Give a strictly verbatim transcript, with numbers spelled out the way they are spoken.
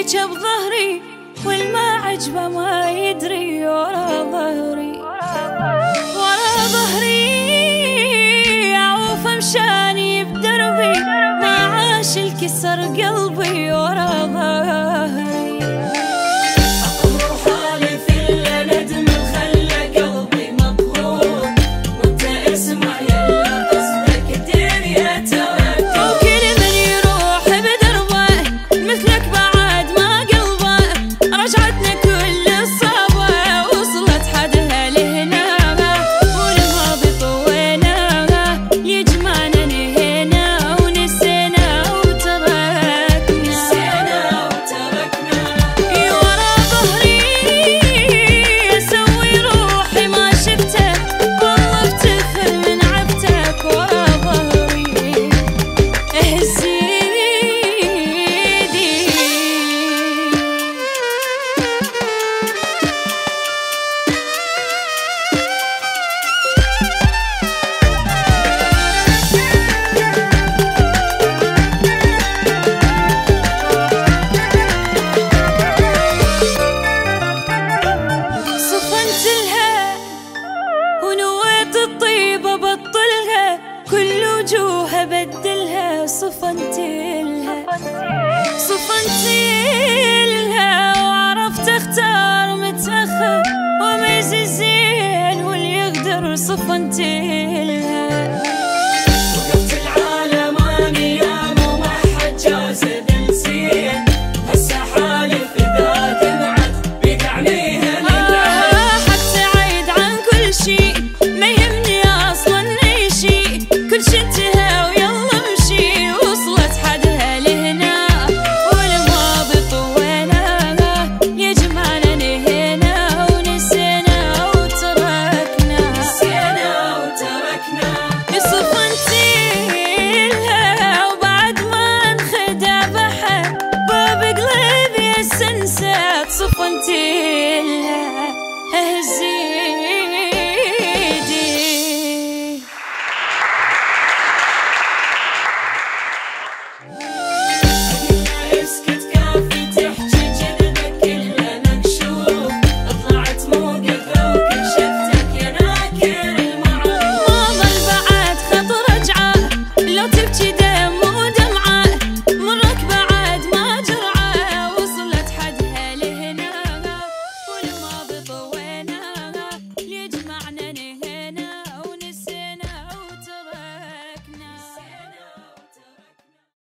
فيك بظهري والما عجبه ما يدري ورا ظهري ورا ظهري أعوف مشاني بدربي ما عاش الكسر قلبي ورا ظهري بدلها صفنتلها صفنتلها وعرفت اختار متأخر وميز الزين واللي يقدر صفنتلها وقفت العالم انا ايام وما حد جاز بالزين هسه حالف اذا دمعت بيدعنيها آه حتى عيد عن كل شي ما يهمني اصلا اي شي كل شي انتهى صفنتلها أهزي